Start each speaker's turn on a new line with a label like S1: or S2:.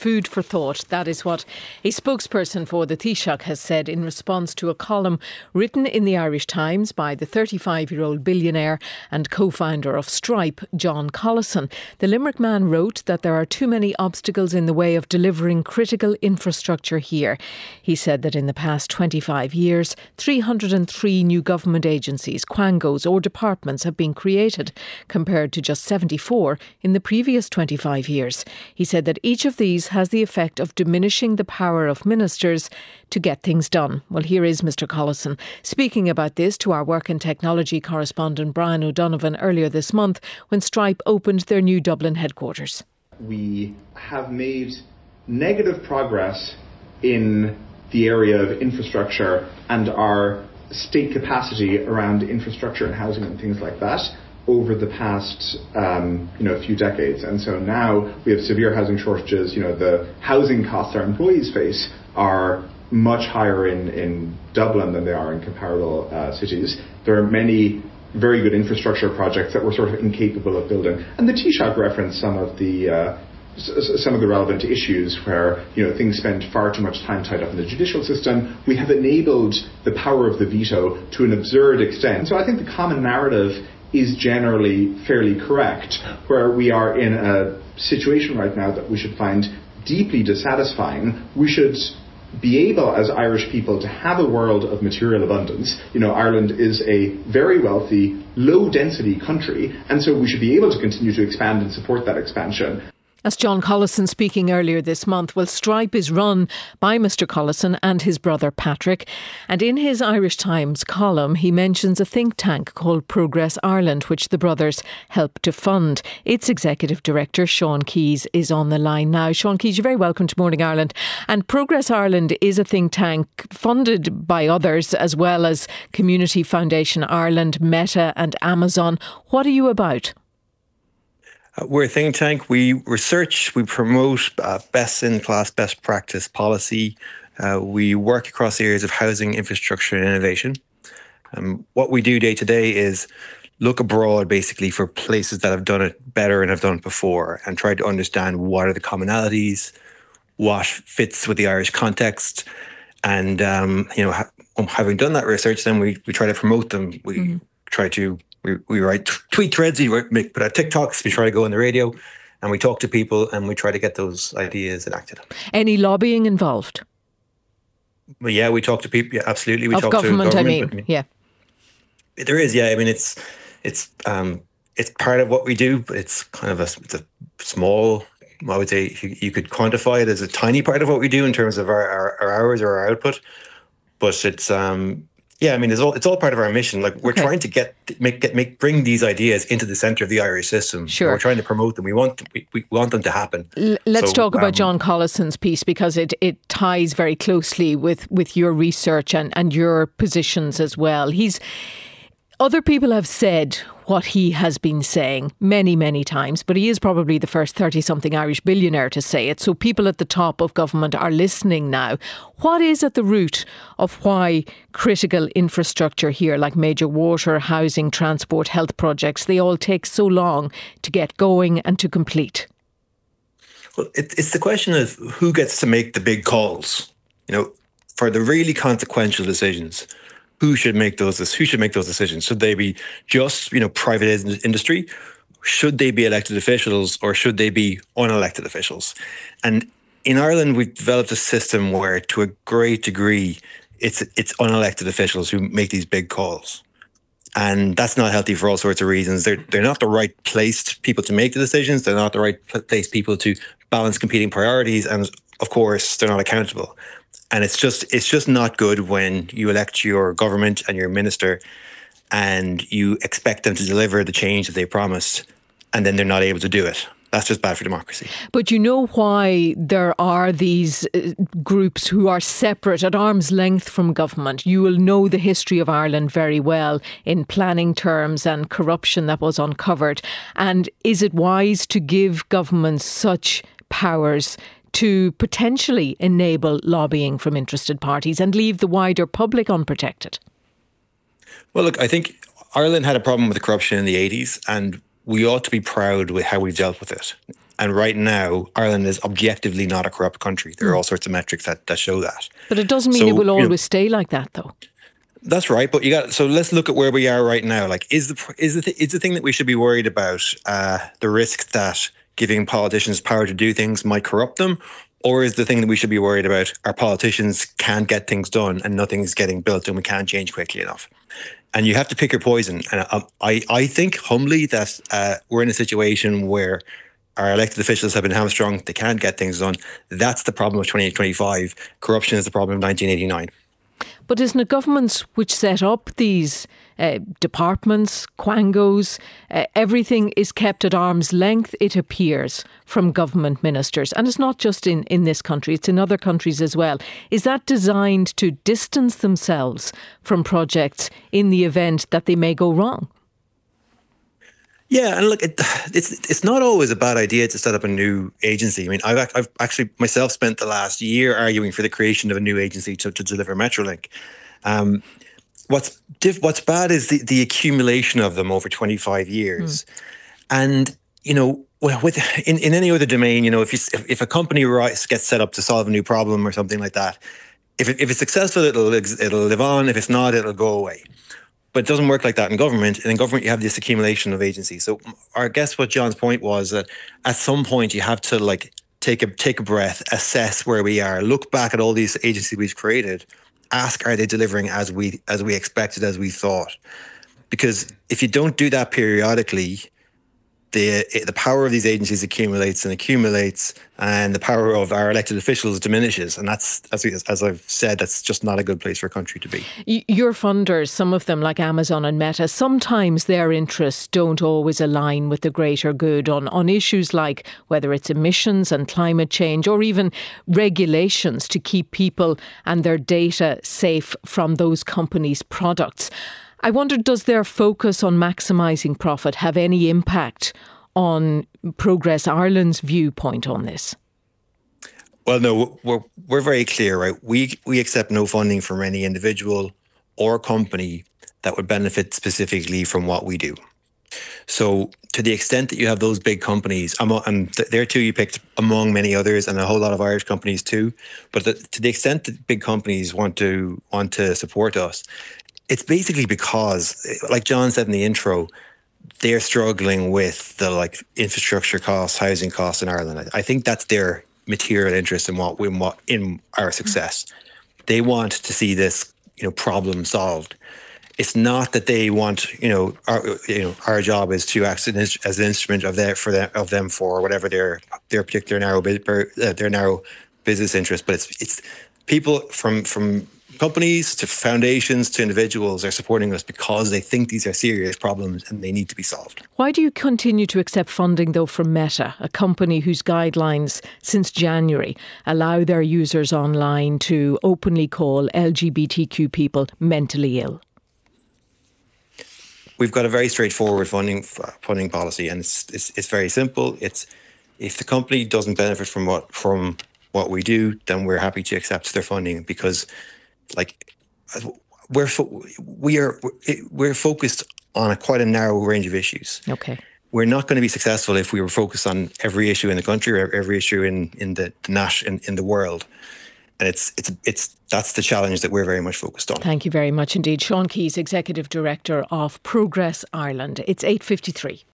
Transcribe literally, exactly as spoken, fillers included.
S1: food for thought. That is what a spokesperson for the Taoiseach has said in response to a column written in the Irish Times by the thirty-five-year-old billionaire and co-founder of Stripe, John Collison. The Limerick man wrote that there are too many obstacles in the way of delivering critical infrastructure here. He said that in the past twenty-five years, three hundred three new government agencies, quangos or departments have been created, compared to just seventy-four in the previous twenty-five years. He said that each of these has the effect of diminishing the power of ministers to get things done. Well, here is Mr Collison speaking about this to our work and technology correspondent Brian O'Donovan earlier this month when Stripe opened their new Dublin headquarters.
S2: We have made negative progress in the area of infrastructure and our state capacity around infrastructure and housing and things like that over the past um, you know, few decades. And so now we have severe housing shortages. You know, the housing costs our employees face are much higher in, in Dublin than they are in comparable uh, cities. There are many very good infrastructure projects that we're sort of incapable of building. And the Taoiseach referenced some of the uh, s- some of the relevant issues where, you know, things spend far too much time tied up in the judicial system. We have enabled the power of the veto to an absurd extent. So I think the common narrative is generally fairly correct, where we are in a situation right now that we should find deeply dissatisfying. We should be able, as Irish people, to have a world of material abundance. You know, Ireland is a very wealthy, low-density country, and so we should be able to continue to expand and support that expansion.
S1: As John Collison speaking earlier this month. Well, Stripe is run by Mr Collison and his brother Patrick. And in his Irish Times column, he mentions a think tank called Progress Ireland, which the brothers help to fund. Its executive director, Sean Keys, is on the line now. Sean Keys, you're very welcome to Morning Ireland. And Progress Ireland is a think tank funded by others, as well as Community Foundation Ireland, Meta and Amazon. What are you about?
S3: Uh, we're a think tank. We research, we promote uh, best-in-class, best practice policy. Uh, we work across the areas of housing, infrastructure and innovation. Um, what we do day to day is look abroad basically for places that have done it better and have done it before and try to understand what are the commonalities, what fits with the Irish context. And, um, you know, ha- having done that research, then we, we try to promote them. We mm. try to We, we write tweet threads, we make, put out TikToks, we try to go on the radio and we talk to people and we try to get those ideas enacted.
S1: Any lobbying involved?
S3: Well, yeah, we talk to people, yeah, absolutely. We
S1: of
S3: talk
S1: government,
S3: to government,
S1: I mean,
S3: I mean,
S1: yeah.
S3: There is, yeah. I mean, it's it's um, it's part of what we do, but it's kind of a, it's a small, I would say, you, you could quantify it as a tiny part of what we do in terms of our, our, our hours or our output. But it's, um, yeah, I mean, it's all it's all part of our mission. Like we're okay. trying to get make get make bring these ideas into the centre of the Irish system.
S1: Sure,
S3: we're trying to promote them. We want we, we want them to happen.
S1: L- let's
S3: so,
S1: talk about
S3: um,
S1: John Collison's piece because it it ties very closely with with your research and and your positions as well. He's Other people have said what he has been saying many, many times, but he is probably the first thirty-something Irish billionaire to say it. So people at the top of government are listening now. What is at the root of why critical infrastructure here, like major water, housing, transport, health projects, they all take so long to get going and to complete?
S3: Well, it, it's the question of who gets to make the big calls, you know, for the really consequential decisions. Who should make those? Who should make those decisions? Should they be just, you know, private industry? Should they be elected officials, or should they be unelected officials? And in Ireland, we've developed a system where, to a great degree, it's it's unelected officials who make these big calls, and that's not healthy for all sorts of reasons. They're they're not the right placed people to make the decisions. They're not the right placed people to balance competing priorities, and of course, they're not accountable. And it's just it's just not good when you elect your government and your minister and you expect them to deliver the change that they promised and then they're not able to do it. That's just bad for democracy.
S1: But you know why there are these uh, groups who are separate at arm's length from government. You will know the history of Ireland very well in planning terms and corruption that was uncovered. And is it wise to give governments such powers to potentially enable lobbying from interested parties and leave the wider public unprotected?
S3: Well, look, I think Ireland had a problem with corruption in the eighties, and we ought to be proud with how we've dealt with it. And right now, Ireland is objectively not a corrupt country. There are all sorts of metrics that, that show that.
S1: But it doesn't mean
S3: So,
S1: it will
S3: you
S1: always
S3: know,
S1: stay like that, though.
S3: That's right, but you got so let's look at where we are right now. Like, is the is the th- is the thing that we should be worried about uh, the risk that giving politicians power to do things might corrupt them, or is the thing that we should be worried about our politicians can't get things done and nothing's getting built and we can't change quickly enough? And you have to pick your poison. And I I, I think humbly that uh, we're in a situation where our elected officials have been hamstrung. They can't get things done. That's the problem of twenty twenty-five. Corruption is the problem of nineteen eighty-nine.
S1: But isn't it governments which set up these uh, departments, quangos? Uh, everything is kept at arm's length, it appears, from government ministers. And it's not just in, in this country, it's in other countries as well. Is that designed to distance themselves from projects in the event that they may go wrong?
S3: Yeah, and look, it, it's it's not always a bad idea to set up a new agency. I mean, I've, I've actually myself spent the last year arguing for the creation of a new agency to, to deliver Metrolink. Um, what's diff, what's bad is the, the accumulation of them over twenty-five years. Mm. And, you know, with in, in any other domain, you know, if you if, if a company gets set up to solve a new problem or something like that, if it, if it's successful, it'll it'll live on. If it's not, it'll go away. But it doesn't work like that in government. And in government, you have this accumulation of agencies. So I guess what John's point was that at some point you have to like take a take a breath, assess where we are, look back at all these agencies we've created, ask, are they delivering as we as we expected, as we thought? Because if you don't do that periodically, the the power of these agencies accumulates and accumulates, and the power of our elected officials diminishes. And that's, as, we, as I've said, that's just not a good place for a country to be.
S1: Your funders, some of them like Amazon and Meta, sometimes their interests don't always align with the greater good on, on issues like whether it's emissions and climate change or even regulations to keep people and their data safe from those companies' products. I wonder, does their focus on maximising profit have any impact on Progress Ireland's viewpoint on this?
S3: Well, no, we're we're very clear, right? We we accept no funding from any individual or company that would benefit specifically from what we do. So to the extent that you have those big companies, and there too you picked among many others and a whole lot of Irish companies too, but the, to the extent that big companies want to want to support us, it's basically because, like John said in the intro, they're struggling with the like infrastructure costs, housing costs in Ireland. I think that's their material interest in what in what in our success. They want to see this, you know, problem solved. It's not that they want, you know, our you know our job is to act as an instrument of their for them of them for whatever their their particular narrow their narrow business interest. But it's it's people from from. companies to foundations to individuals are supporting us because they think these are serious problems and they need to be solved.
S1: Why do you continue to accept funding, though, from Meta, a company whose guidelines since January allow their users online to openly call L G B T Q people mentally ill?
S3: We've got a very straightforward funding funding policy, and it's it's, it's very simple. It's if the company doesn't benefit from what from what we do, then we're happy to accept their funding because. Like we're fo- we are we're focused on a quite a narrow range of issues.
S1: Okay,
S3: we're not going to be successful if we were focused on every issue in the country or every issue in in the, the Nash in, in the world. And it's it's it's that's the challenge that we're very much focused on.
S1: Thank you very much indeed, Sean Keys, Executive Director of Progress Ireland. It's eight fifty-three.